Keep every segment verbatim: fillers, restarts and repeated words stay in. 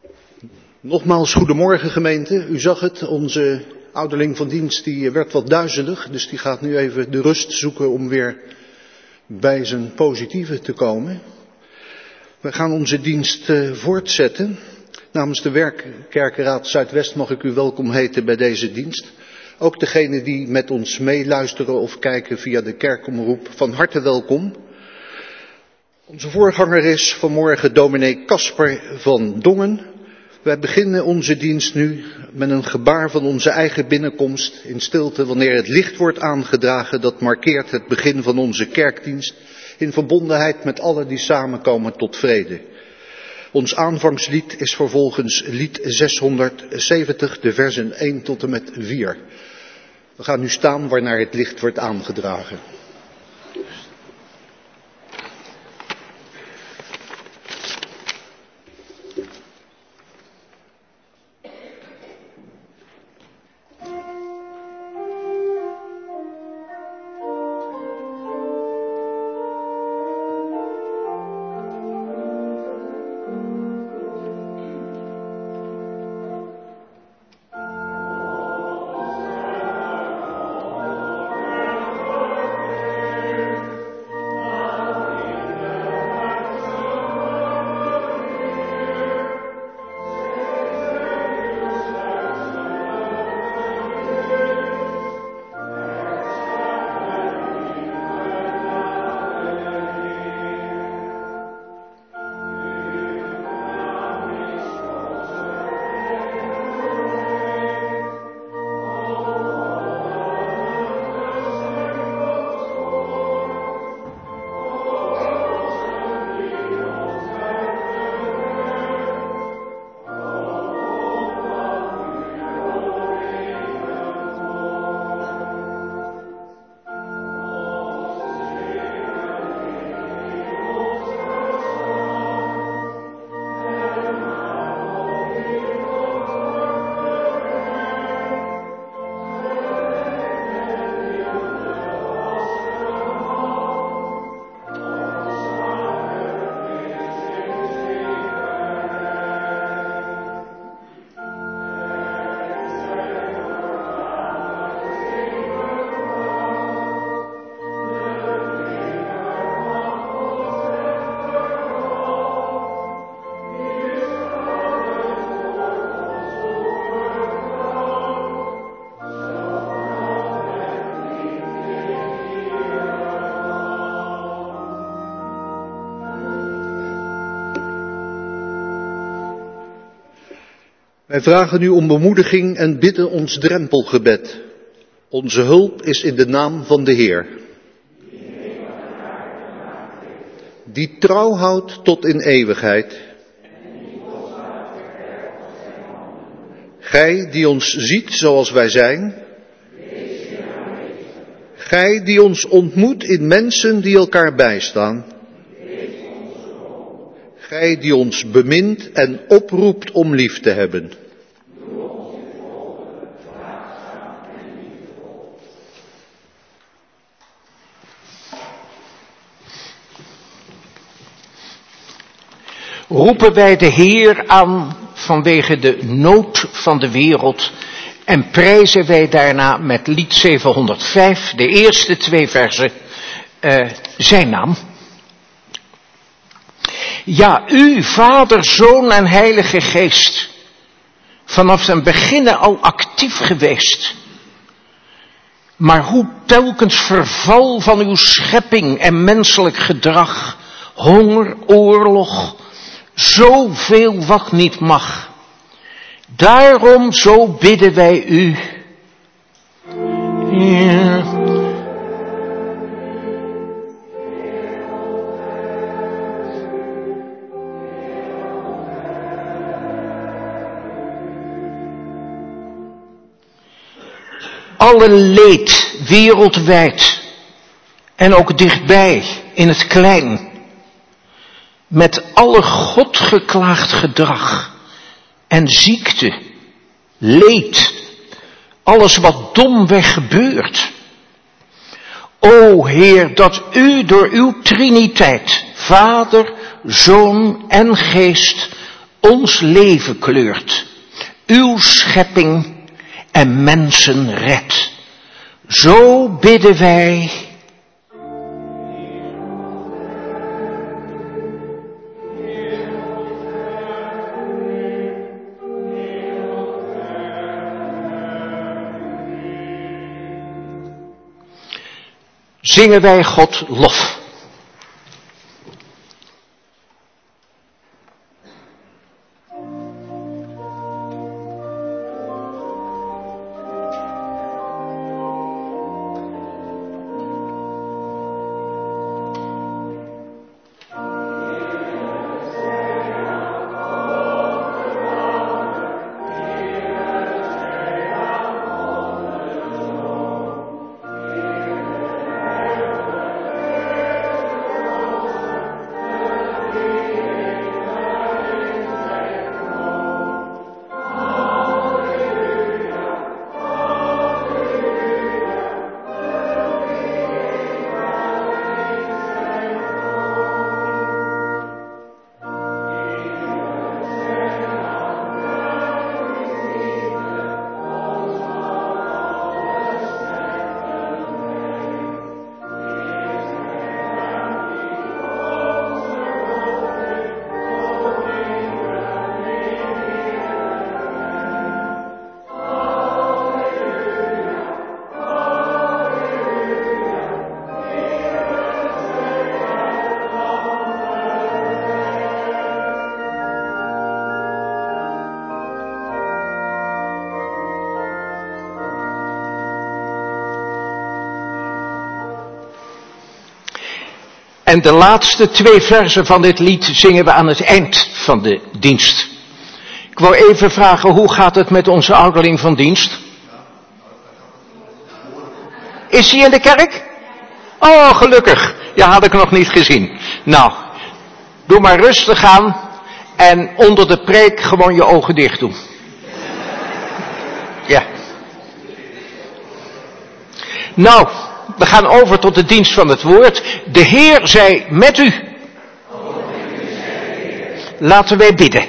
Nogmaals, goedemorgen gemeente. U zag het, onze ouderling van dienst die werd wat duizelig, dus die gaat nu even de rust zoeken om weer bij zijn positieve te komen. We gaan onze dienst uh, voortzetten. Namens de Werkkerkenraad Zuidwest mag ik u welkom heten bij deze dienst. Ook degenen die met ons meeluisteren of kijken via de kerkomroep, van harte welkom. Onze voorganger is vanmorgen dominee Casper van Dongen. Wij beginnen onze dienst nu met een gebaar van onze eigen binnenkomst in stilte wanneer het licht wordt aangedragen. Dat markeert het begin van onze kerkdienst in verbondenheid met allen die samenkomen tot vrede. Ons aanvangslied is vervolgens lied zeshonderdzeventig, de versen één tot en met vier. We gaan nu staan waarnaar het licht wordt aangedragen. Wij vragen u om bemoediging en bidden ons drempelgebed. Onze hulp is in de naam van de Heer. Die trouw houdt tot in eeuwigheid. Gij die ons ziet zoals wij zijn. Gij die ons ontmoet in mensen die elkaar bijstaan. Gij die ons bemint en oproept om lief te hebben. Roepen wij de Heer aan vanwege de nood van de wereld en prijzen wij daarna met lied zevenhonderdvijf, de eerste twee versen, uh, zijn naam. Ja, u, Vader, Zoon en Heilige Geest, vanaf den beginnen al actief geweest. Maar hoe telkens verval van uw schepping en menselijk gedrag, honger, oorlog, zoveel wat niet mag. Daarom zo bidden wij u. Ja. Alle leed wereldwijd en ook dichtbij in het klein, met alle God geklaagd gedrag en ziekte, leed, alles wat domweg gebeurt. O Heer, dat u door uw Triniteit, Vader, Zoon en Geest, ons leven kleurt, uw schepping en mensen redt. Zo bidden wij. Zingen wij God lof. En de laatste twee versen van dit lied zingen we aan het eind van de dienst. Ik wou even vragen, hoe gaat het met onze ouderling van dienst? Is hij in de kerk? Oh, gelukkig. Ja, had ik nog niet gezien. Nou, doe maar rustig aan en onder de preek gewoon je ogen dicht doen. Ja. Nou, we gaan over tot de dienst van het woord. De Heer zij met u. Laten wij bidden.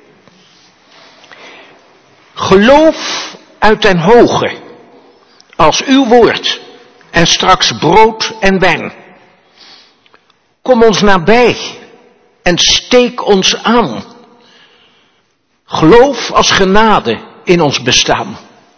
Geloof uit den hoge, als uw woord en straks brood en wijn. Kom ons nabij en steek ons aan. Geloof als genade in ons bestaan.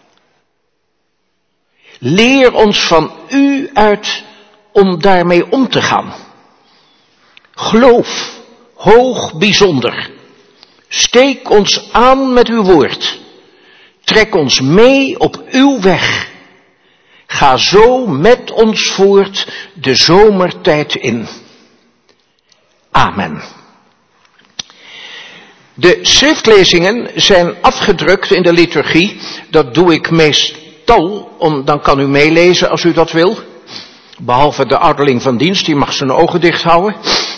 Leer ons van u uit om daarmee om te gaan. Geloof, hoog bijzonder. Steek ons aan met uw woord. Trek ons mee op uw weg. Ga zo met ons voort de zomertijd in. Amen. De schriftlezingen zijn afgedrukt in de liturgie. Dat doe ik meestal, om, dan kan u meelezen als u dat wil. Behalve de ouderling van dienst, die mag zijn ogen dicht houden.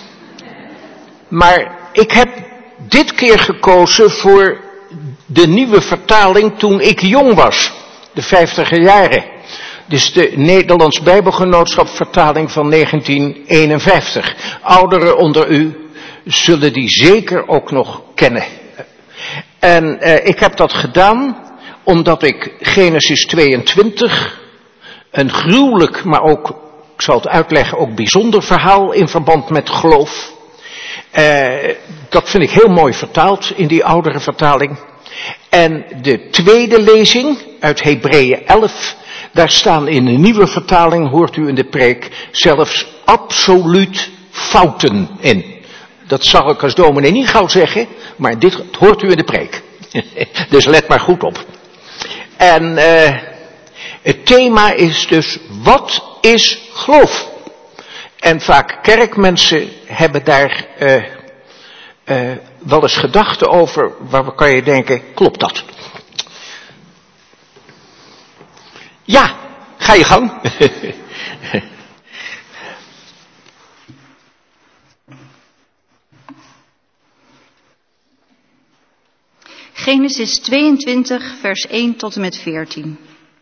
Maar ik heb dit keer gekozen voor de nieuwe vertaling toen ik jong was. De vijftiger jaren. Dus de Nederlands Bijbelgenootschap vertaling van negentien eenenvijftig. Ouderen onder u zullen die zeker ook nog kennen. En eh, ik heb dat gedaan omdat ik Genesis tweeëntwintig, een gruwelijk, maar ook, ik zal het uitleggen, ook bijzonder verhaal in verband met geloof. Eh, dat vind ik heel mooi vertaald in die oudere vertaling. En de tweede lezing uit Hebreeën elf, daar staan in de nieuwe vertaling, hoort u in de preek, zelfs absoluut fouten in. Dat zal ik als dominee niet gauw zeggen, maar dit hoort u in de preek. Dus let maar goed op. En uh, het thema is dus, wat is geloof? En vaak kerkmensen hebben daar uh, uh, wel eens gedachten over, waar kan je denken, klopt dat? Ja, ga je gang. Genesis tweeëntwintig, vers één tot en met veertien.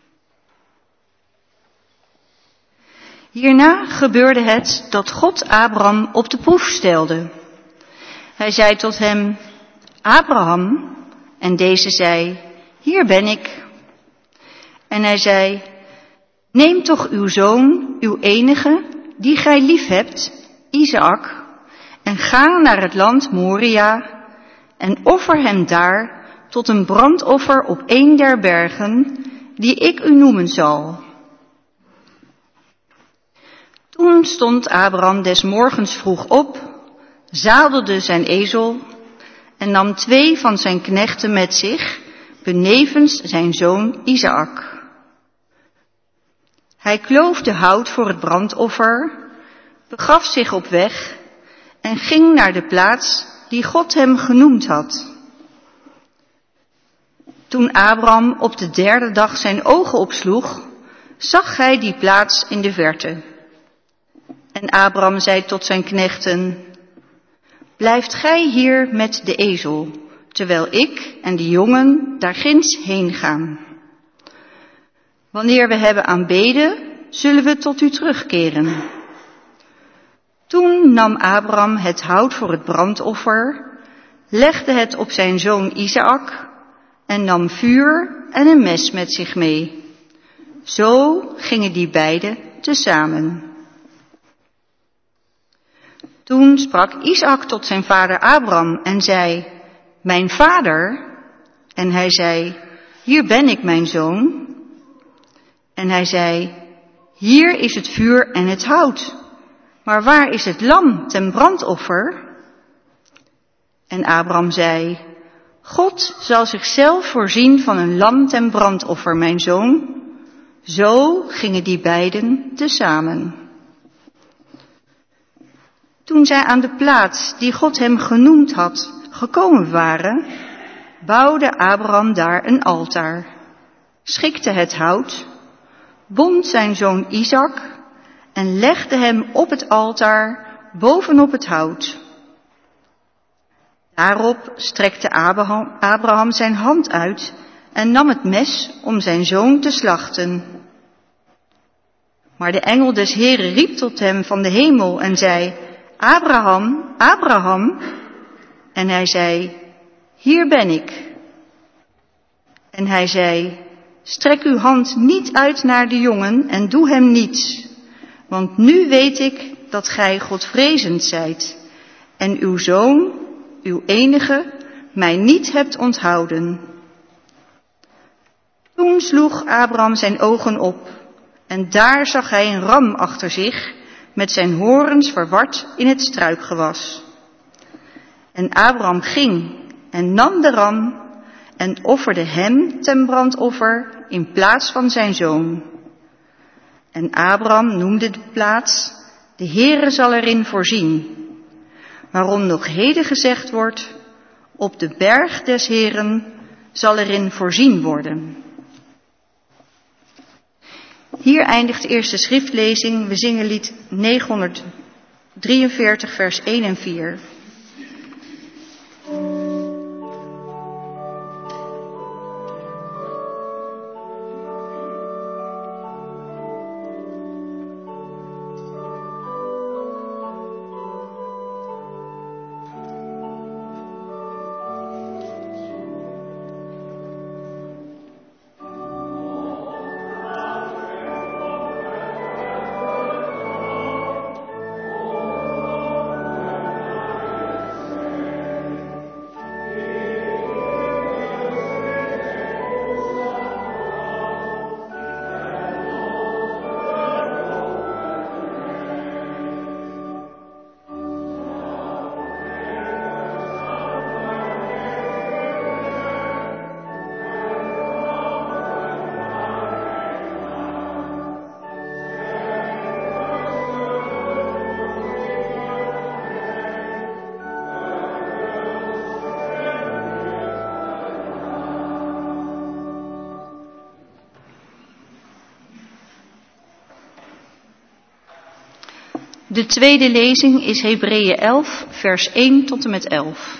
Hierna gebeurde het dat God Abraham op de proef stelde. Hij zei tot hem, Abraham, en deze zei, hier ben ik. En hij zei, neem toch uw zoon, uw enige, die gij lief hebt, Isaak, en ga naar het land Moria en offer hem daar tot een brandoffer op een der bergen, die ik u noemen zal. Toen stond Abraham des morgens vroeg op, zadelde zijn ezel en nam twee van zijn knechten met zich, benevens zijn zoon Isaak. Hij kloofde hout voor het brandoffer, begaf zich op weg en ging naar de plaats die God hem genoemd had. Toen Abraham op de derde dag zijn ogen opsloeg, zag hij die plaats in de verte. En Abraham zei tot zijn knechten, blijft gij hier met de ezel, terwijl ik en de jongen daar ginds heen gaan. Wanneer we hebben aanbeden, zullen we tot u terugkeren. Toen nam Abraham het hout voor het brandoffer, legde het op zijn zoon Isaak en nam vuur en een mes met zich mee. Zo gingen die beiden tezamen. Toen sprak Isaak tot zijn vader Abraham en zei, mijn vader? En hij zei, hier ben ik, mijn zoon. En hij zei, hier is het vuur en het hout, maar waar is het lam ten brandoffer? En Abraham zei, God zal zichzelf voorzien van een lam ten brandoffer, mijn zoon. Zo gingen die beiden tezamen. Toen zij aan de plaats die God hem genoemd had gekomen waren, bouwde Abraham daar een altaar, schikte het hout, bond zijn zoon Isaak en legde hem op het altaar bovenop het hout. Daarop strekte Abraham, Abraham zijn hand uit en nam het mes om zijn zoon te slachten. Maar de engel des Heren riep tot hem van de hemel en zei, Abraham, Abraham. En hij zei, hier ben ik. En hij zei, strek uw hand niet uit naar de jongen en doe hem niets. Want nu weet ik dat gij Godvrezend zijt en uw zoon, uw enige, mij niet hebt onthouden. Toen sloeg Abraham zijn ogen op en daar zag hij een ram achter zich met zijn horens verward in het struikgewas. En Abraham ging en nam de ram en offerde hem ten brandoffer in plaats van zijn zoon. En Abraham noemde de plaats, de Heere zal erin voorzien. Waarom nog heden gezegd wordt, op de berg des Heeren zal erin voorzien worden. Hier eindigt de eerste schriftlezing. We zingen lied negenhonderddrieënveertig, vers één en vier. De tweede lezing is Hebreeën elf, vers één tot en met elf.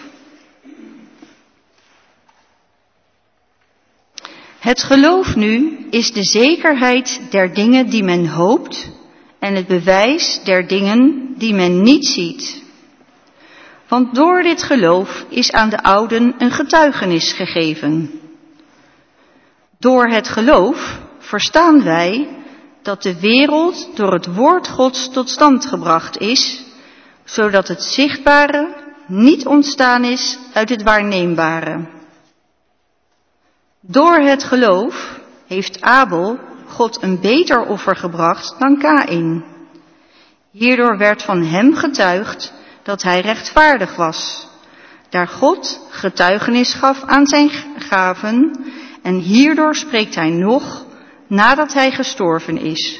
Het geloof nu is de zekerheid der dingen die men hoopt en het bewijs der dingen die men niet ziet. Want door dit geloof is aan de ouden een getuigenis gegeven. Door het geloof verstaan wij dat de wereld door het woord Gods tot stand gebracht is, zodat het zichtbare niet ontstaan is uit het waarneembare. Door het geloof heeft Abel God een beter offer gebracht dan Kaïn. Hierdoor werd van hem getuigd dat hij rechtvaardig was, daar God getuigenis gaf aan zijn gaven, en hierdoor spreekt hij nog nadat hij gestorven is.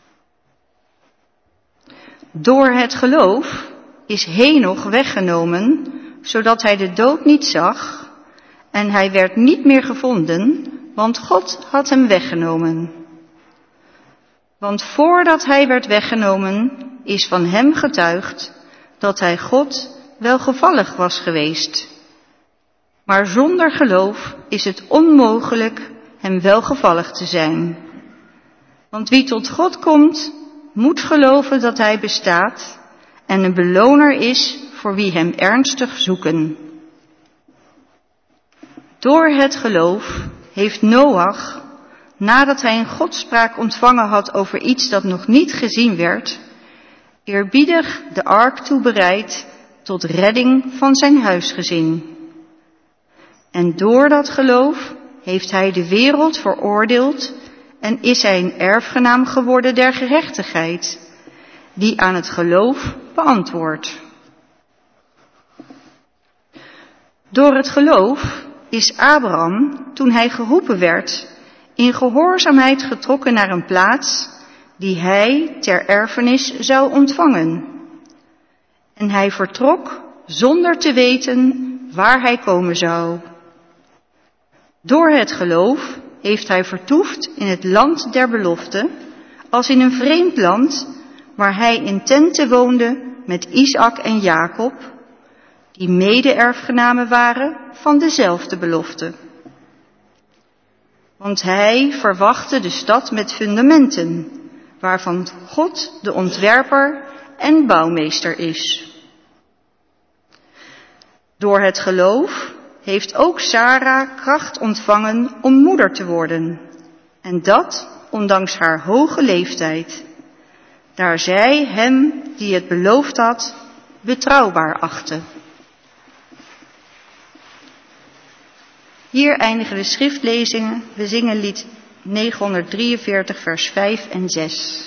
Door het geloof is Henoch weggenomen, zodat hij de dood niet zag, en hij werd niet meer gevonden, want God had hem weggenomen. Want voordat hij werd weggenomen, is van hem getuigd dat hij God welgevallig was geweest. Maar zonder geloof is het onmogelijk hem welgevallig te zijn. Want wie tot God komt, moet geloven dat hij bestaat en een beloner is voor wie hem ernstig zoeken. Door het geloof heeft Noach, nadat hij een godspraak ontvangen had over iets dat nog niet gezien werd, eerbiedig de ark toebereid tot redding van zijn huisgezin. En door dat geloof heeft hij de wereld veroordeeld en is hij een erfgenaam geworden der gerechtigheid, die aan het geloof beantwoordt. Door het geloof is Abraham, toen hij geroepen werd, in gehoorzaamheid getrokken naar een plaats die hij ter erfenis zou ontvangen. En hij vertrok zonder te weten waar hij komen zou. Door het geloof heeft hij vertoefd in het land der belofte, als in een vreemd land, waar hij in tenten woonde met Isaac en Jacob, die mede-erfgenamen waren van dezelfde belofte. Want hij verwachtte de stad met fundamenten, waarvan God de ontwerper en bouwmeester is. Door het geloof heeft ook Sara kracht ontvangen om moeder te worden, en dat ondanks haar hoge leeftijd, daar zij hem die het beloofd had betrouwbaar achtte. Hier eindigen de schriftlezingen. We zingen lied negenhonderddrieënveertig vers vijf en zes.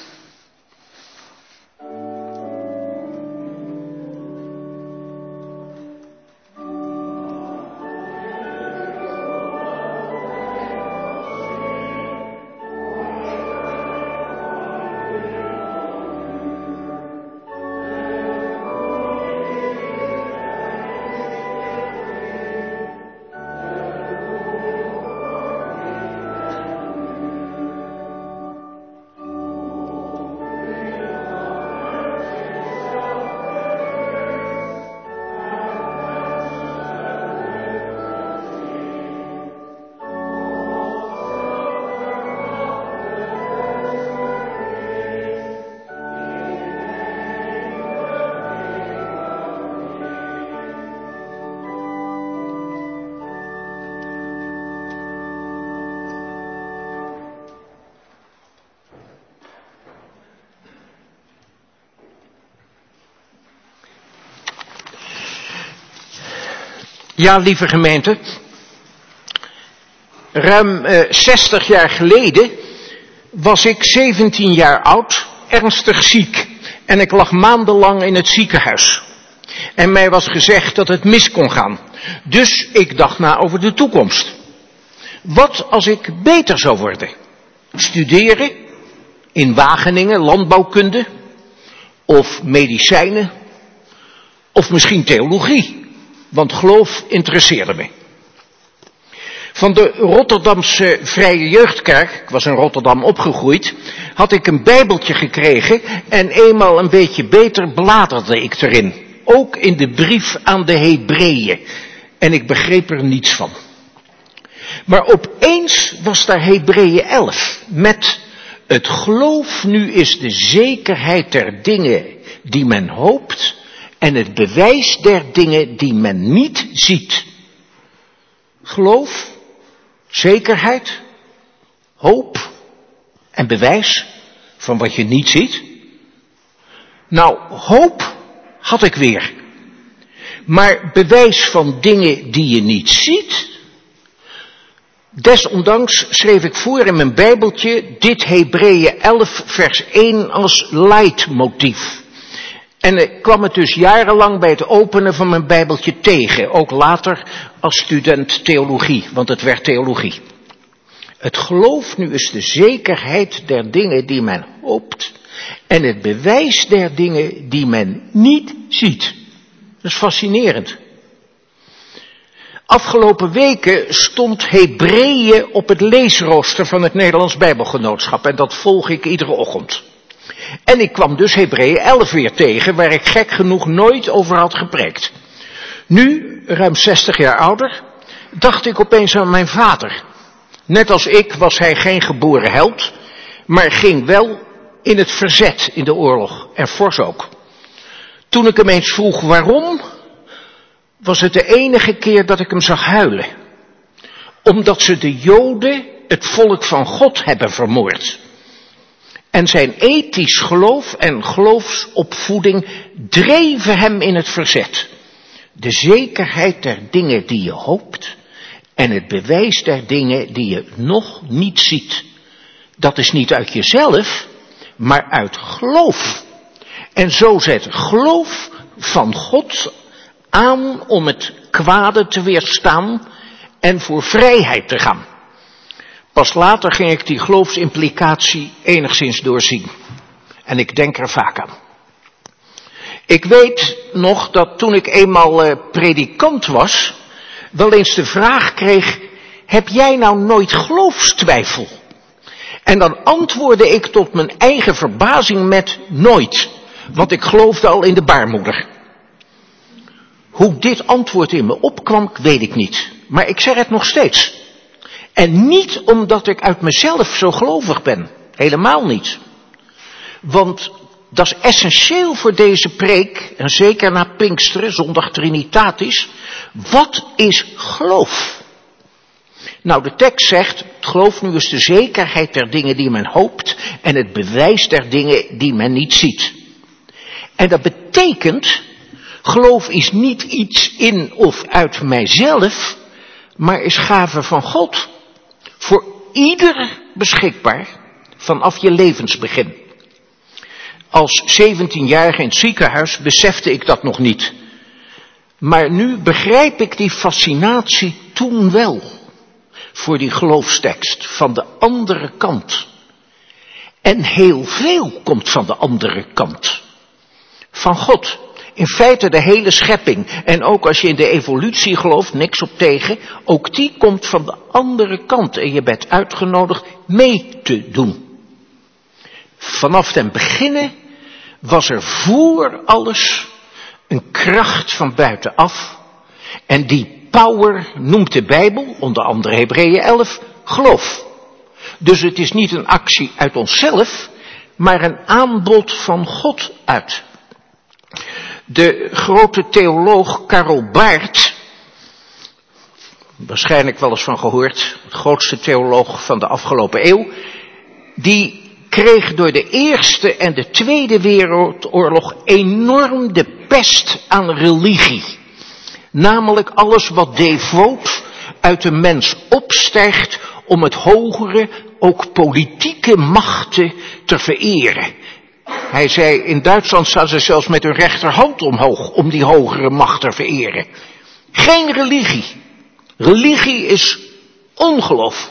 Ja, lieve gemeente, ruim uh, zestig jaar geleden was ik zeventien jaar oud, ernstig ziek. En ik lag maandenlang in het ziekenhuis. En mij was gezegd dat het mis kon gaan. Dus ik dacht na over de toekomst. Wat als ik beter zou worden? Studeren in Wageningen, landbouwkunde, of medicijnen, of misschien theologie. Want geloof interesseerde me. Van de Rotterdamse Vrije Jeugdkerk, ik was in Rotterdam opgegroeid, had ik een bijbeltje gekregen en eenmaal een beetje beter bladerde ik erin. Ook in de brief aan de Hebreeën. En ik begreep er niets van. Maar opeens was daar Hebreeën elf met het geloof nu is de zekerheid der dingen die men hoopt en het bewijs der dingen die men niet ziet. Geloof, zekerheid, hoop en bewijs van wat je niet ziet. Nou, hoop had ik weer. Maar bewijs van dingen die je niet ziet. Desondanks schreef ik voor in mijn Bijbeltje dit Hebreeën elf vers één als leidmotief. En ik kwam het dus jarenlang bij het openen van mijn Bijbeltje tegen. Ook later als student theologie, want het werd theologie. Het geloof nu is de zekerheid der dingen die men hoopt. En het bewijs der dingen die men niet ziet. Dat is fascinerend. Afgelopen weken stond Hebreeën op het leesrooster van het Nederlands Bijbelgenootschap. En dat volg ik iedere ochtend. En ik kwam dus Hebreeën elf weer tegen, waar ik gek genoeg nooit over had gepreekt. Nu, ruim zestig jaar ouder, dacht ik opeens aan mijn vader. Net als ik was hij geen geboren held, maar ging wel in het verzet in de oorlog, en fors ook. Toen ik hem eens vroeg waarom, was het de enige keer dat ik hem zag huilen. Omdat ze de Joden, het volk van God, hebben vermoord. En zijn ethisch geloof en geloofsopvoeding dreven hem in het verzet. De zekerheid der dingen die je hoopt en het bewijs der dingen die je nog niet ziet. Dat is niet uit jezelf, maar uit geloof. En zo zet geloof van God aan om het kwade te weerstaan en voor vrijheid te gaan. Pas later ging ik die geloofsimplicatie enigszins doorzien. En ik denk er vaak aan. Ik weet nog dat toen ik eenmaal uh, predikant was, wel eens de vraag kreeg, heb jij nou nooit geloofstwijfel? En dan antwoordde ik tot mijn eigen verbazing met nooit. Want ik geloofde al in de baarmoeder. Hoe dit antwoord in me opkwam, weet ik niet. Maar ik zeg het nog steeds. En niet omdat ik uit mezelf zo gelovig ben. Helemaal niet. Want dat is essentieel voor deze preek. En zeker na Pinksteren, zondag Trinitatis. Wat is geloof? Nou, de tekst zegt, het geloof nu is de zekerheid der dingen die men hoopt. En het bewijs der dingen die men niet ziet. En dat betekent, geloof is niet iets in of uit mijzelf, maar is gave van God. Voor ieder beschikbaar, vanaf je levensbegin. Als zeventienjarige in het ziekenhuis besefte ik dat nog niet. Maar nu begrijp ik die fascinatie toen wel. Voor die geloofstekst van de andere kant. En heel veel komt van de andere kant. Van God. In feite de hele schepping. En ook als je in de evolutie gelooft, niks op tegen. Ook die komt van de andere kant. En je bent uitgenodigd mee te doen. Vanaf den beginnen was er voor alles een kracht van buitenaf. En die power noemt de Bijbel, onder andere Hebreeën elf, geloof. Dus het is niet een actie uit onszelf, maar een aanbod van God uit. De grote theoloog Karl Barth, waarschijnlijk wel eens van gehoord, de grootste theoloog van de afgelopen eeuw, die kreeg door de Eerste en de Tweede Wereldoorlog enorm de pest aan religie. Namelijk alles wat devoot uit de mens opstijgt om het hogere, ook politieke machten te vereren. Hij zei, in Duitsland staan ze zelfs met hun rechterhand omhoog om die hogere macht te vereren. Geen religie. Religie is ongeloof.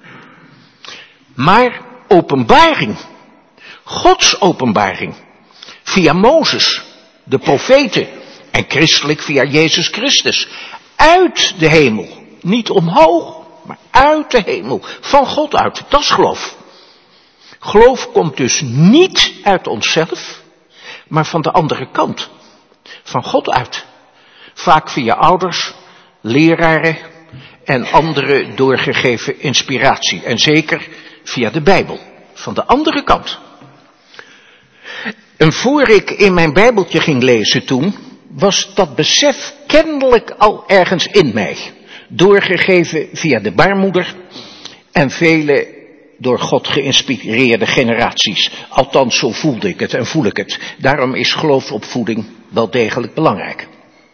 Maar openbaring. Gods openbaring. Via Mozes, de profeten en christelijk via Jezus Christus. Uit de hemel. Niet omhoog, maar uit de hemel. Van God uit. Dat is geloof. Geloof komt dus niet uit onszelf, maar van de andere kant. Van God uit. Vaak via ouders, leraren en andere doorgegeven inspiratie. En zeker via de Bijbel. Van de andere kant. En voor ik in mijn Bijbeltje ging lezen toen, was dat besef kennelijk al ergens in mij. Doorgegeven via de baarmoeder en vele door God geïnspireerde generaties. Althans, zo voelde ik het en voel ik het. Daarom is geloofsopvoeding wel degelijk belangrijk.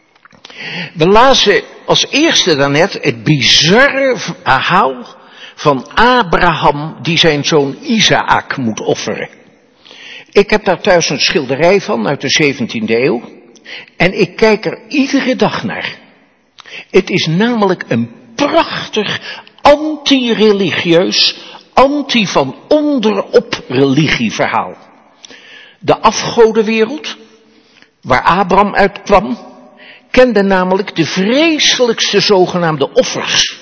We lazen als eerste daarnet het bizarre verhaal van Abraham die zijn zoon Isaac moet offeren. Ik heb daar thuis een schilderij van uit de zeventiende eeuw en ik kijk er iedere dag naar. Het is namelijk een prachtig anti-religieus, anti van onderop religieverhaal. De afgodenwereld, waar Abraham uit kwam, kende namelijk de vreselijkste zogenaamde offers.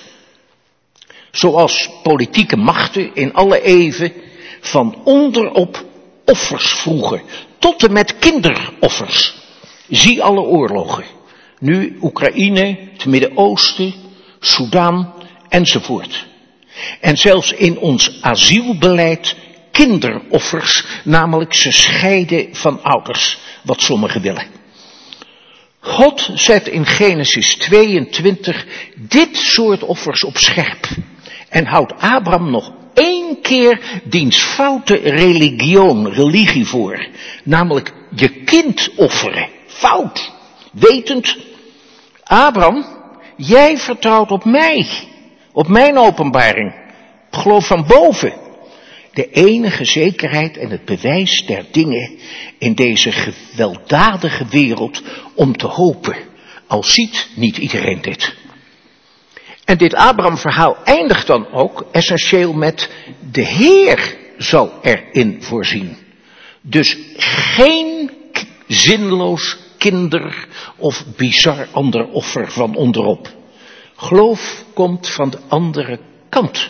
Zoals politieke machten in alle eeuwen van onderop offers vroegen, tot en met kinderoffers. Zie alle oorlogen. Nu Oekraïne, het Midden-Oosten, Soedan enzovoort. En zelfs in ons asielbeleid kinderoffers, namelijk ze scheiden van ouders, wat sommigen willen. God zet in Genesis tweeëntwintig dit soort offers op scherp en houdt Abraham nog één keer diens foute religioon, religie voor, namelijk je kind offeren. Fout, wetend, Abraham, jij vertrouwt op mij, op mijn openbaring, op geloof van boven. De enige zekerheid en het bewijs der dingen in deze gewelddadige wereld om te hopen, al ziet niet iedereen dit. En dit Abraham-verhaal eindigt dan ook essentieel met de Heer zal erin voorzien. Dus geen zinloos kinder of bizar ander offer van onderop. Geloof komt van de andere kant.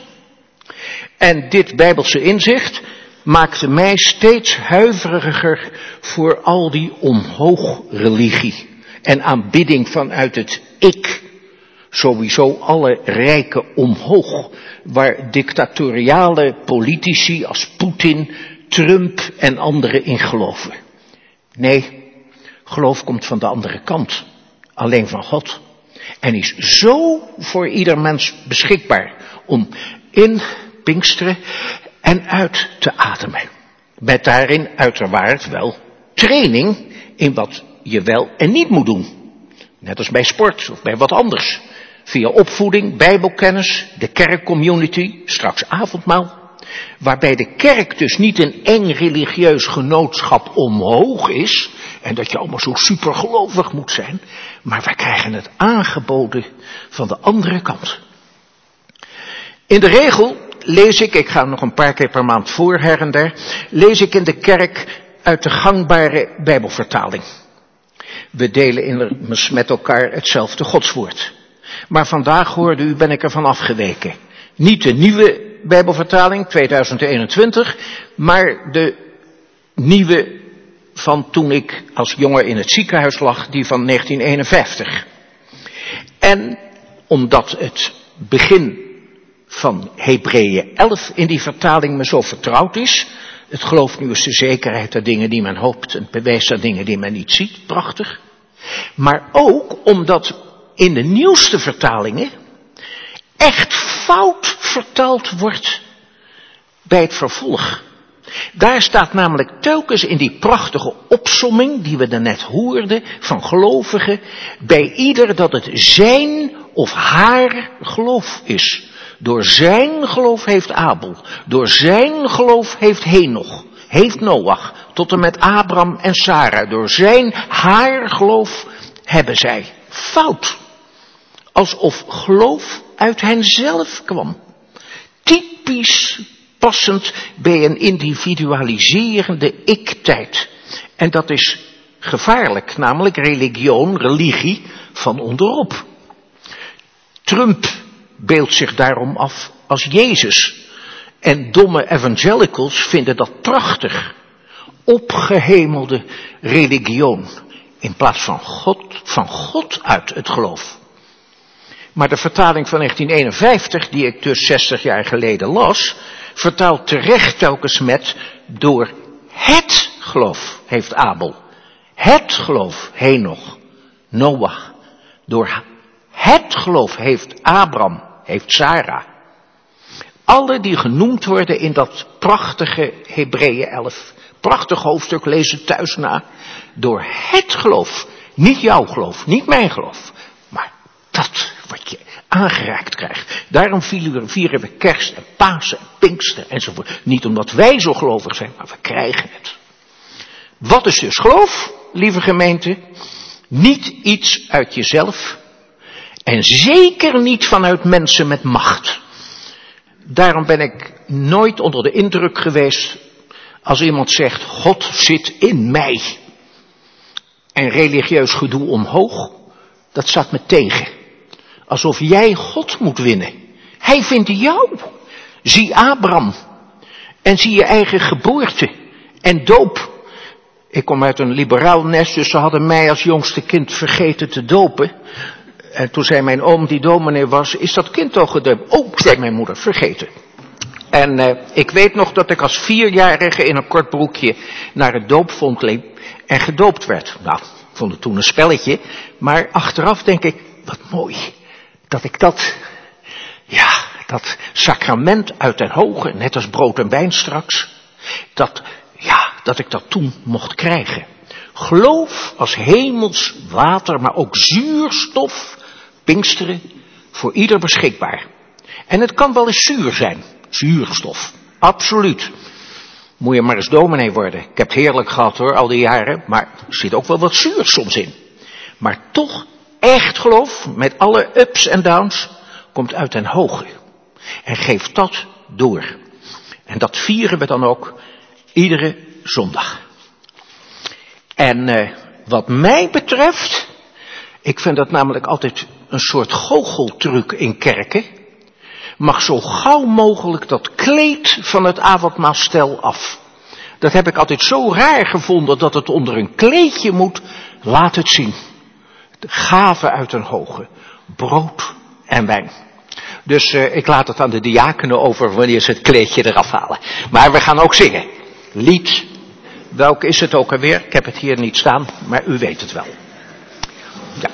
En dit Bijbelse inzicht maakte mij steeds huiveriger voor al die omhoogreligie en aanbidding vanuit het ik. Sowieso alle rijken omhoog, waar dictatoriale politici als Poetin, Trump en anderen in geloven. Nee, geloof komt van de andere kant, alleen van God. En is zo voor ieder mens beschikbaar om in Pinksteren en uit te ademen. Met daarin uiteraard wel training in wat je wel en niet moet doen. Net als bij sport of bij wat anders. Via opvoeding, bijbelkennis, de kerkcommunity, straks avondmaal. Waarbij de kerk dus niet een eng religieus genootschap omhoog is. En dat je allemaal zo supergelovig moet zijn. Maar wij krijgen het aangeboden van de andere kant. In de regel lees ik, ik ga nog een paar keer per maand voor her en der, lees ik in de kerk uit de gangbare Bijbelvertaling. We delen immers met elkaar hetzelfde godswoord. Maar vandaag, hoorde u, ben ik ervan afgeweken. Niet de nieuwe Bijbelvertaling, tweeduizend eenentwintig, maar de nieuwe van toen ik als jongen in het ziekenhuis lag, die van negentien eenenvijftig. En omdat het begin van Hebreeën elf in die vertaling me zo vertrouwd is, het geloof nu is de zekerheid der dingen die men hoopt, en het bewijs der dingen die men niet ziet, prachtig. Maar ook omdat in de nieuwste vertalingen echt fout vertaald wordt bij het vervolg. Daar staat namelijk telkens in die prachtige opsomming die we daarnet hoorden van gelovigen, bij ieder dat het zijn of haar geloof is. Door zijn geloof heeft Abel, door zijn geloof heeft Henoch, heeft Noach, tot en met Abraham en Sarah. Door zijn, haar geloof hebben zij. Fout. Alsof geloof uit henzelf kwam. Typisch passend bij een individualiserende ik-tijd. En dat is gevaarlijk, namelijk religioon, religie van onderop. Trump beeldt zich daarom af als Jezus. En domme evangelicals vinden dat prachtig. Opgehemelde religioon. In plaats van God, van God uit het geloof. Maar de vertaling van negentien eenenvijftig, die ik dus zestig jaar geleden las, vertaalt terecht telkens met door het geloof heeft Abel. Het geloof Henoch. Noach. Door het geloof heeft Abraham, heeft Sarah. Alle die genoemd worden in dat prachtige Hebreeën elf. Prachtig hoofdstuk, lees het thuis na. Door het geloof, niet jouw geloof, niet mijn geloof. Maar dat wat je aangereikt krijgt. Daarom vieren we kerst en Pasen en Pinkster enzovoort. Niet omdat wij zo gelovig zijn, maar we krijgen het. Wat is dus geloof, lieve gemeente? Niet iets uit jezelf. En zeker niet vanuit mensen met macht. Daarom ben ik nooit onder de indruk geweest als iemand zegt, God zit in mij. En religieus gedoe omhoog, dat staat me tegen. Alsof jij God moet winnen. Hij vindt jou. Zie Abraham. En zie je eigen geboorte en doop. Ik kom uit een liberaal nest, dus ze hadden mij als jongste kind vergeten te dopen. En toen zei mijn oom, die dominee was, is dat kind al gedoopt? Oh, zei mijn moeder, vergeten. En uh, ik weet nog dat ik als vierjarige in een kort broekje naar het doopvont liep en gedoopt werd. Nou, ik vond het toen een spelletje, maar achteraf denk ik, wat mooi. Dat ik dat, ja, dat sacrament uit den hoge, net als brood en wijn straks, dat, ja, dat ik dat toen mocht krijgen. Geloof als hemels water, maar ook zuurstof, Pinksteren, voor ieder beschikbaar. En het kan wel eens zuur zijn, zuurstof, absoluut. Moet je maar eens dominee worden. Ik heb het heerlijk gehad hoor, al die jaren, maar er zit ook wel wat zuur soms in. Maar toch, echt geloof, met alle ups en downs, komt uit den hoge. En geeft dat door. En dat vieren we dan ook iedere zondag. En uh, wat mij betreft, ik vind dat namelijk altijd een soort goocheltruc in kerken, mag zo gauw mogelijk dat kleed van het avondmaalstel af. Dat heb ik altijd zo raar gevonden dat het onder een kleedje moet. Laat het zien. De gave uit een hoge. Brood en wijn. Dus uh, ik laat het aan de diakenen over wanneer ze het kleedje eraf halen. Maar we gaan ook zingen. Lied. Welk is het ook alweer? Ik heb het hier niet staan, maar u weet het wel. Ja.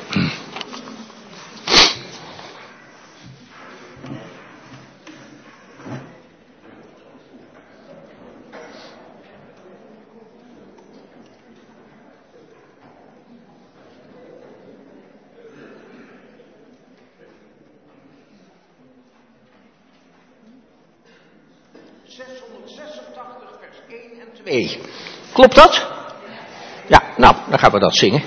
zeshonderdzesentachtig vers één en twee. Klopt dat? Ja, nou, dan gaan we dat zingen.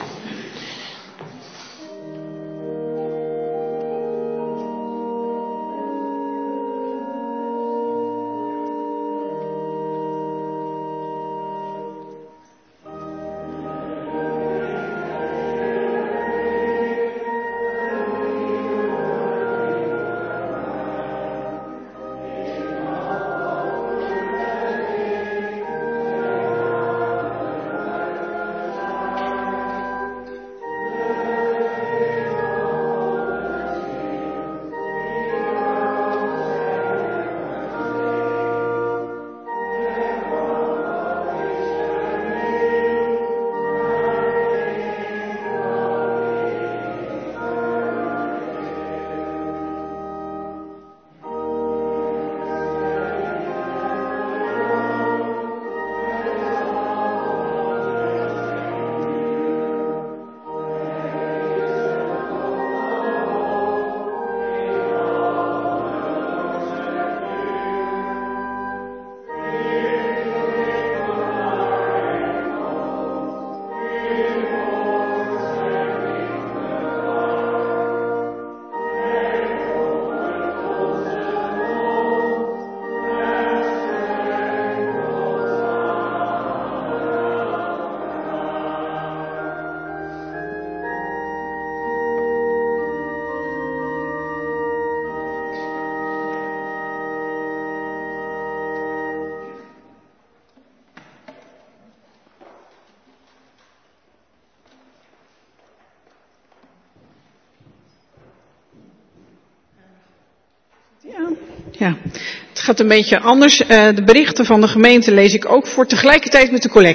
Ja, het gaat een beetje anders. Uh, de berichten van de gemeente lees ik ook voor tegelijkertijd met de collecte.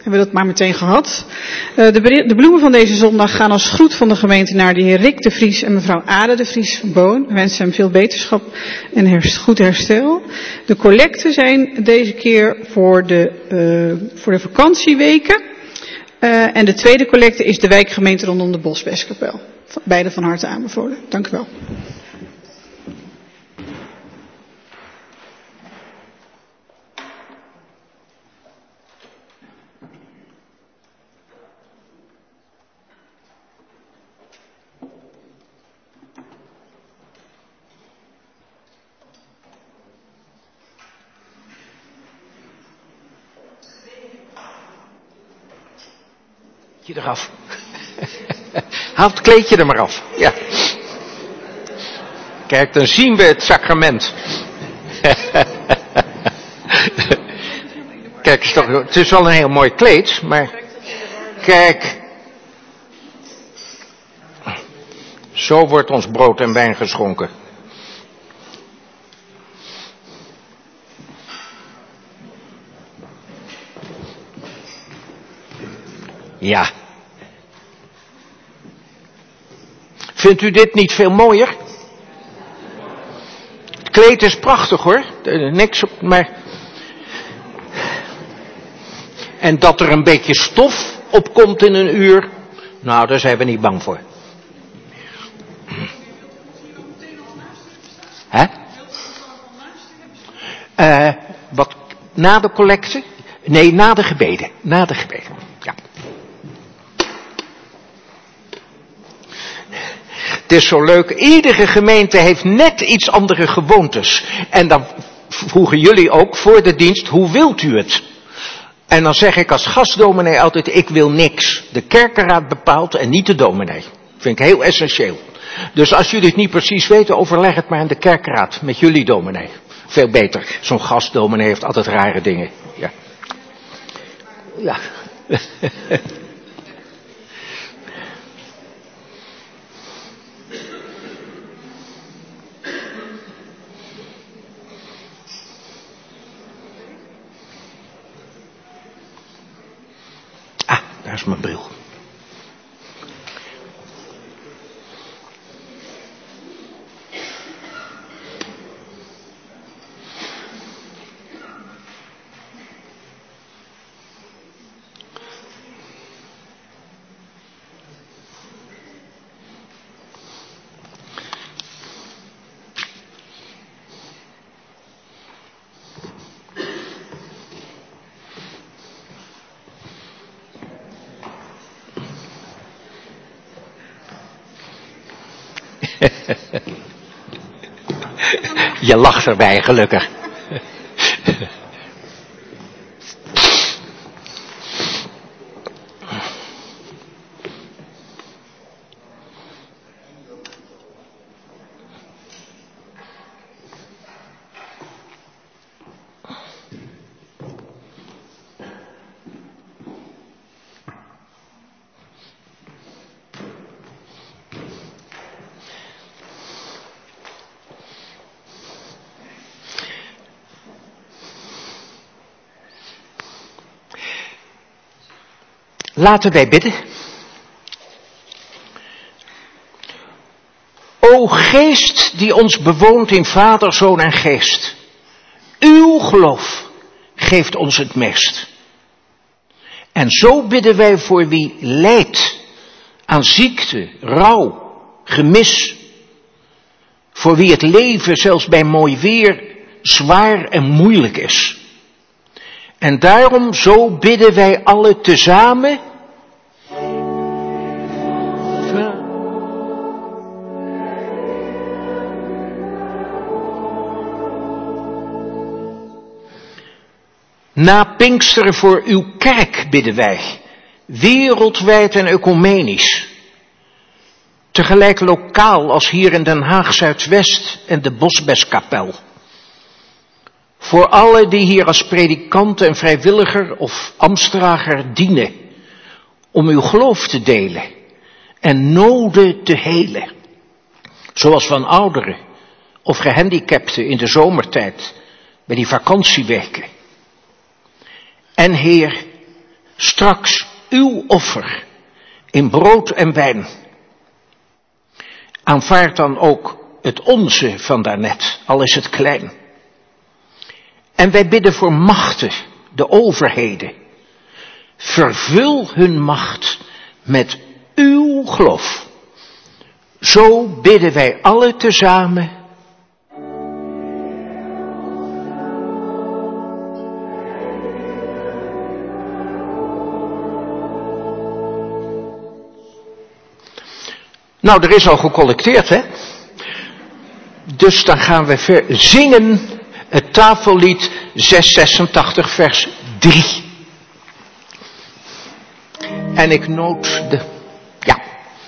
hebben we dat maar meteen gehad. Uh, de, de bloemen van deze zondag gaan als groet van de gemeente naar de heer Rick de Vries en mevrouw Ade de Vries van Boon. We wensen hem veel beterschap en herst, goed herstel. De collecten zijn deze keer voor de, uh, voor de vakantieweken. Uh, en de tweede collecte is de wijkgemeente rondom de Bosbeskapel. Beide van harte aanbevolen. Dank u wel. Eraf. Haal het kleedje er maar af. Ja. Kijk, dan zien we het sacrament. Kijk, het is, toch, het is wel een heel mooi kleed, maar kijk. Zo wordt ons brood en wijn geschonken. Ja. Vindt u dit niet veel mooier? Het kleed is prachtig hoor. Niks op, maar... En dat er een beetje stof op komt in een uur. Nou, daar zijn we niet bang voor. Hè? Uh, wat, na de collecte? Nee, na de gebeden. Na de gebeden, ja. Het is zo leuk, iedere gemeente heeft net iets andere gewoontes. En dan vroegen jullie ook voor de dienst, hoe wilt u het? En dan zeg ik als gastdominee altijd, ik wil niks. De kerkenraad bepaalt en niet de dominee. Vind ik heel essentieel. Dus als jullie het niet precies weten, overleg het maar aan de kerkenraad met jullie dominee. Veel beter. Zo'n gastdominee heeft altijd rare dingen. Ja. Ja. Ah, daar is mijn bril. Je lacht erbij, gelukkig. Laten wij bidden. O Geest die ons bewoont in Vader, Zoon en Geest. Uw geloof geeft ons het meest. En zo bidden wij voor wie lijdt aan ziekte, rouw, gemis. Voor wie het leven zelfs bij mooi weer zwaar en moeilijk is. En daarom zo bidden wij alle tezamen. Na Pinksteren voor uw kerk bidden wij, wereldwijd en ecumenisch. Tegelijk lokaal als hier in Den Haag Zuidwest en de Bosbeskapel. Voor alle die hier als predikant en vrijwilliger of ambtsdrager dienen. Om uw geloof te delen en noden te helen. Zoals van ouderen of gehandicapten in de zomertijd bij die vakantieweken. En Heer, straks uw offer in brood en wijn. Aanvaard dan ook het onze van daarnet, al is het klein. En wij bidden voor machten, de overheden. Vervul hun macht met uw geloof. Zo bidden wij alle tezamen. Nou, er is al gecollecteerd, hè? Dus dan gaan we ver zingen het tafellied zeshonderdzesentachtig vers drie. En ik noot de... Ja.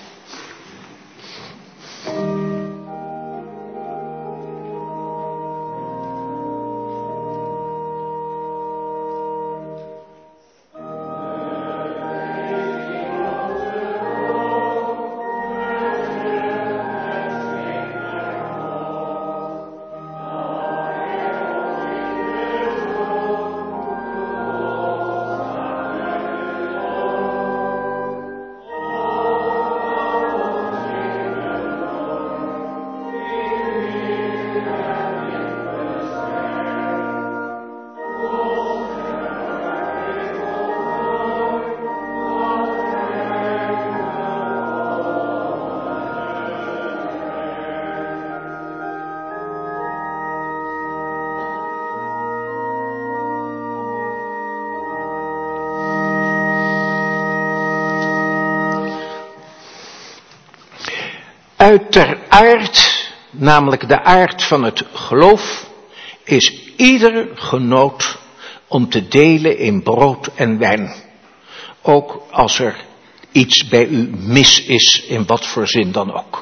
Uit ter aard, namelijk de aard van het geloof, is ieder genood om te delen in brood en wijn. Ook als er iets bij u mis is, in wat voor zin dan ook.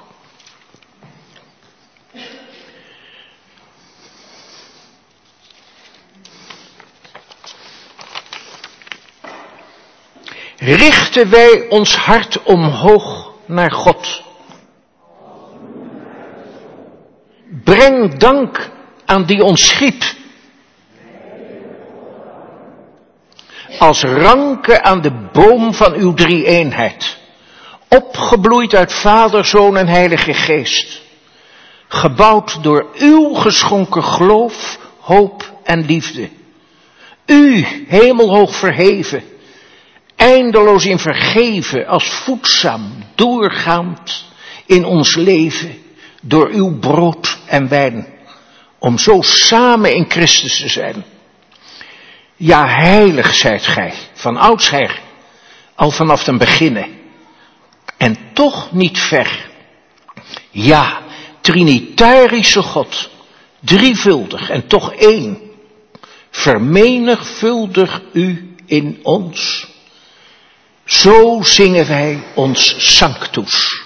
Richten wij ons hart omhoog naar God. Breng dank aan die ons schiep. Als ranke aan de boom van uw drie-eenheid. Opgebloeid uit Vader, Zoon en Heilige Geest. Gebouwd door uw geschonken geloof, hoop en liefde. U, hemelhoog verheven. Eindeloos in vergeven, als voedzaam, doorgaand in ons leven. Door uw brood en wijn, om zo samen in Christus te zijn. Ja, heilig zijt gij, van oudsher, al vanaf den beginnen. En toch niet ver. Ja, trinitarische God, drievuldig en toch één. Vermenigvuldig u in ons. Zo zingen wij ons Sanctus.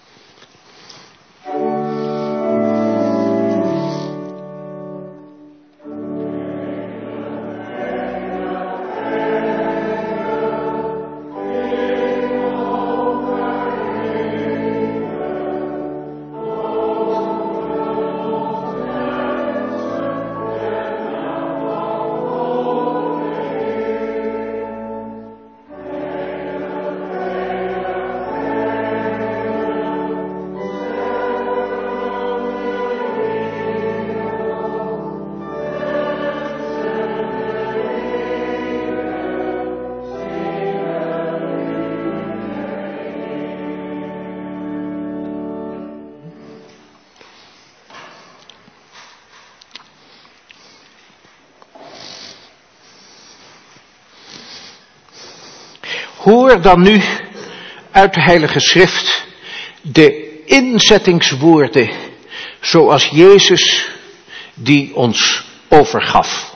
Hoor dan nu uit de Heilige Schrift de inzettingswoorden zoals Jezus die ons overgaf.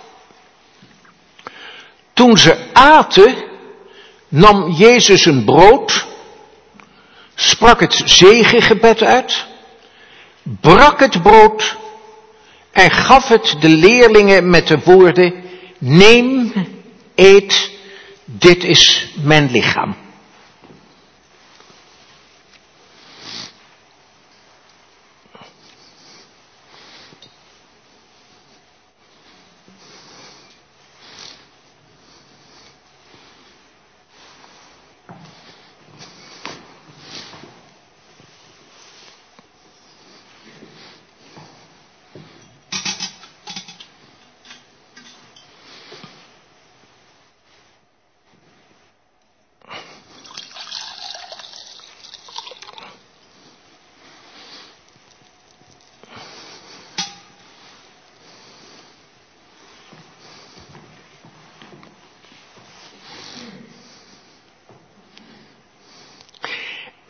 Toen ze aten, nam Jezus een brood, sprak het zegengebed uit, brak het brood en gaf het de leerlingen met de woorden: neem, eet, dit is mijn lichaam.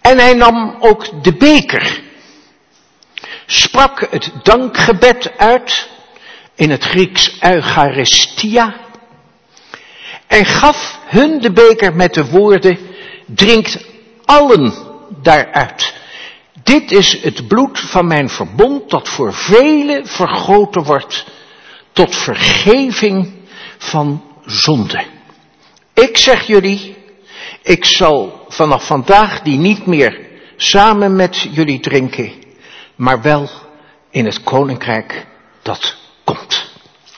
En hij nam ook de beker, sprak het dankgebed uit, in het Grieks Eucharistia, en gaf hun de beker met de woorden, drinkt allen daaruit. Dit is het bloed van mijn verbond dat voor velen vergoten wordt tot vergeving van zonde. Ik zeg jullie, ik zal vanaf vandaag die niet meer samen met jullie drinken, maar wel in het koninkrijk dat komt.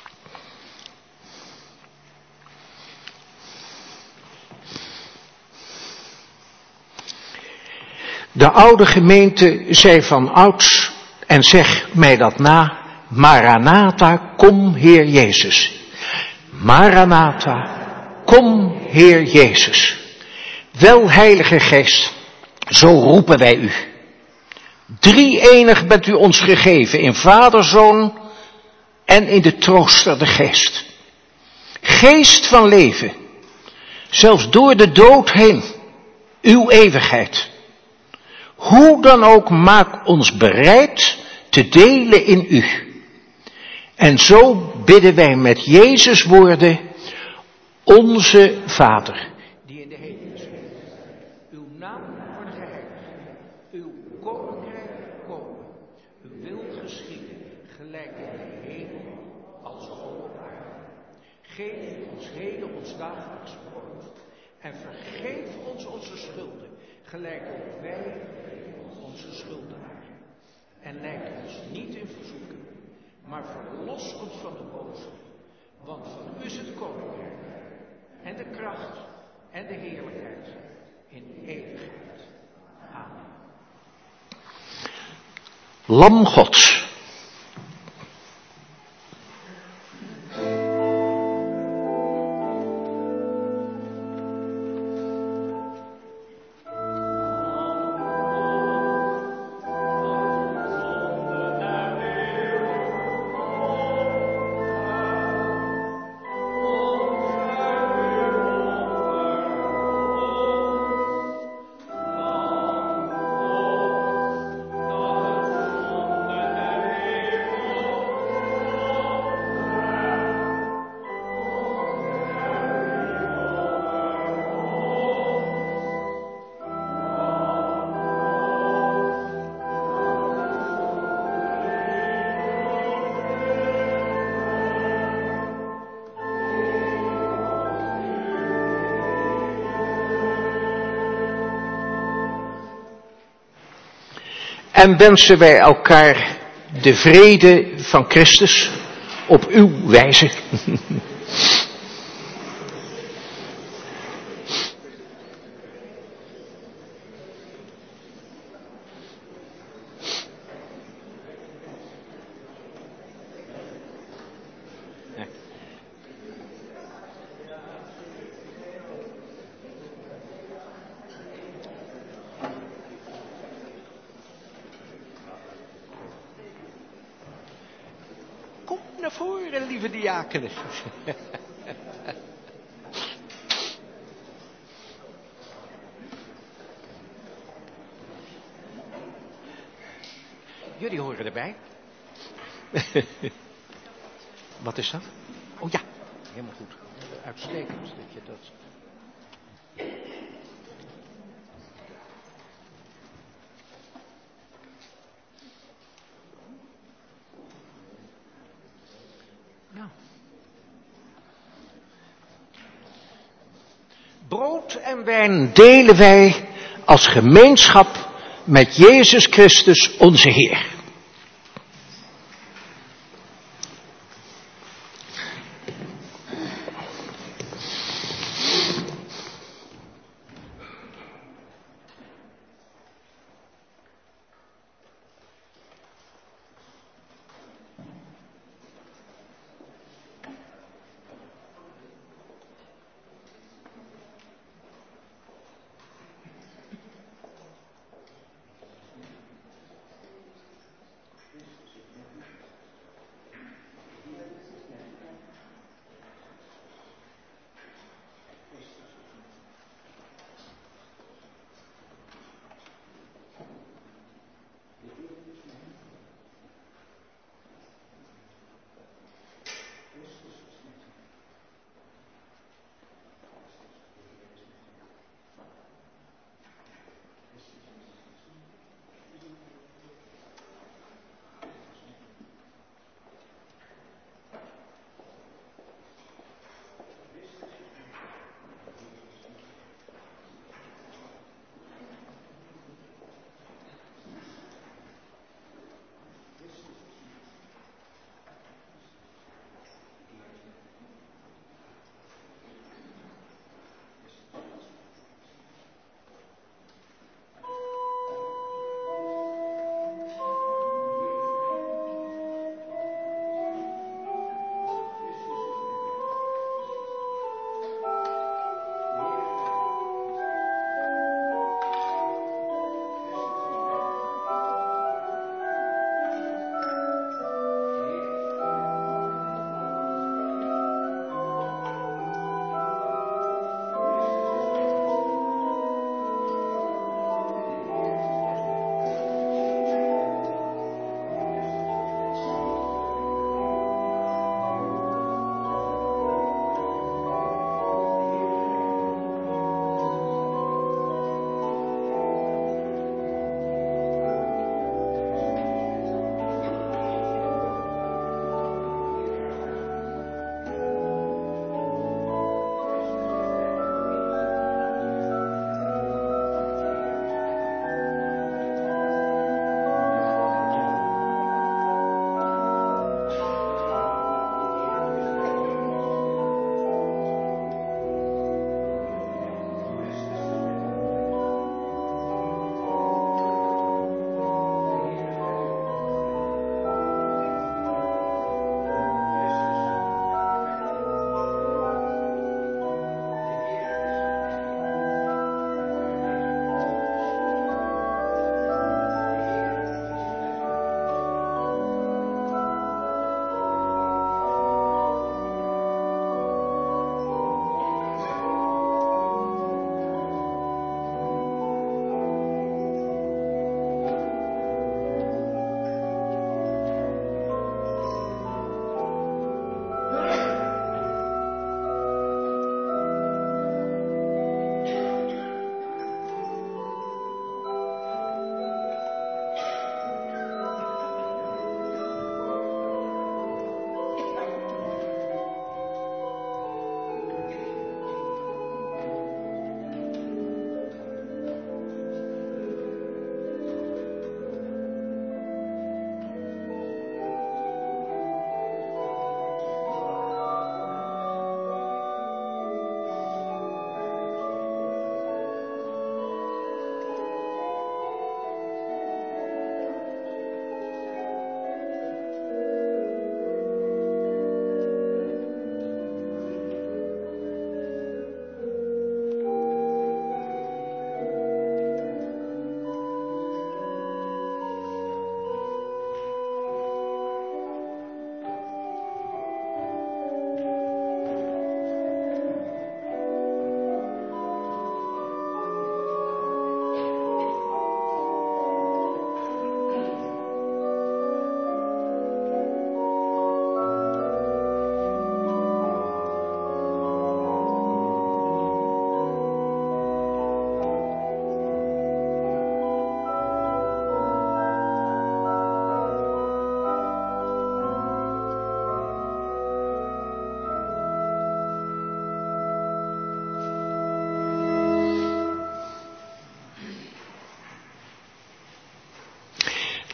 De oude gemeente zei van ouds, en zeg mij dat na, Maranatha, kom Heer Jezus. Maranatha, kom Heer Jezus. Wel, Heilige Geest, zo roepen wij u. Drie-enig bent u ons gegeven in Vader, Zoon en in de Trooster, de Geest. Geest van leven, zelfs door de dood heen, uw eeuwigheid. Hoe dan ook, maak ons bereid te delen in u. En zo bidden wij met Jezus woorden, onze Vader, die in de hemel is. Uw naam wordt geheiligd, uw koninkrijk komen, uw wil geschieden, gelijk in de hemel als ook op aarde. Geef ons heden ons dagelijks brood en vergeef ons onze schulden, gelijk ook wij onze schuldenaren. En leid ons niet in verzoeking, maar verlos ons van de boze. Want van u is het koninkrijk, en de kracht, en de heerlijkheid, in eeuwigheid. Amen. Lam Gods. En wensen wij elkaar de vrede van Christus op uw wijze. Kom naar voren, lieve diakenen. Jullie horen erbij. Wat is dat? Oh ja, helemaal goed. Uitstekend dat je dat... Ja. Brood en wijn delen wij als gemeenschap met Jezus Christus onze Heer.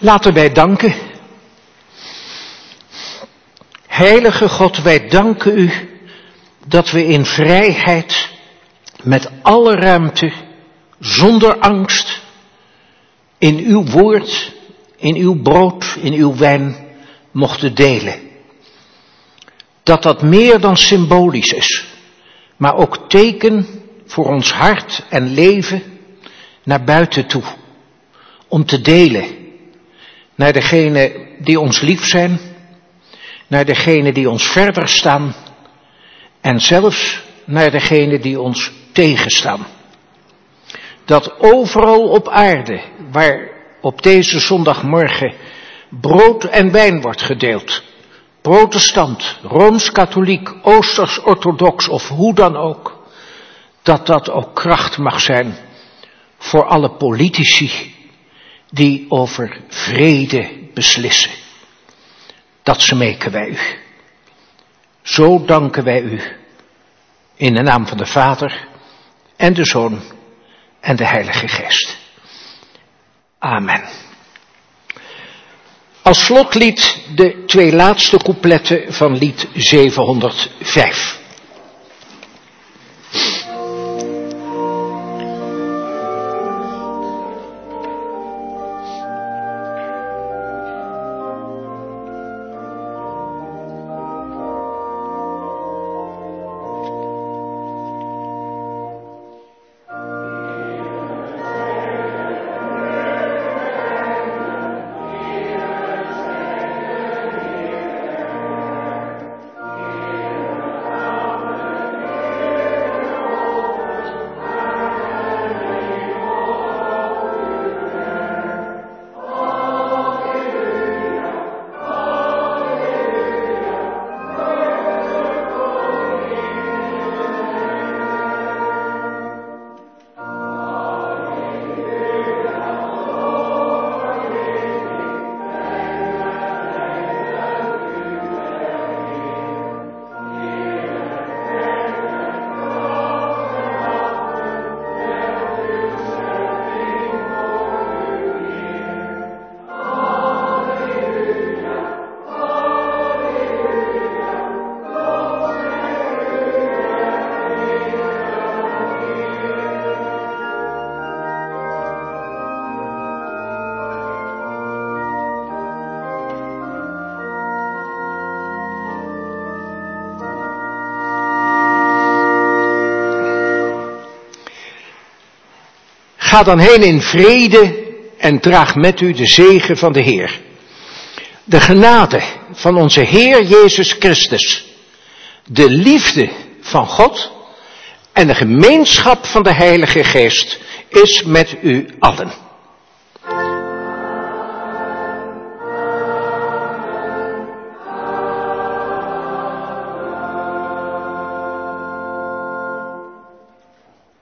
Laten wij danken. Heilige God, wij danken u dat we in vrijheid, met alle ruimte, zonder angst, in uw woord, in uw brood, in uw wijn mochten delen. Dat dat meer dan symbolisch is, maar ook teken voor ons hart en leven naar buiten toe. Om te delen naar degenen die ons lief zijn, naar degenen die ons verder staan en zelfs naar degenen die ons tegenstaan. Dat overal op aarde, waar op deze zondagmorgen brood en wijn wordt gedeeld, protestant, rooms-katholiek, oosters-orthodox of hoe dan ook, dat dat ook kracht mag zijn voor alle politici die over vrede beslissen. Dat smeken wij u. Zo danken wij u in de naam van de Vader en de Zoon en de Heilige Geest. Amen. Als slotlied de twee laatste coupletten van lied zevenhonderdvijf. Ga dan heen in vrede en draag met u de zegen van de Heer. De genade van onze Heer Jezus Christus, de liefde van God en de gemeenschap van de Heilige Geest is met u allen.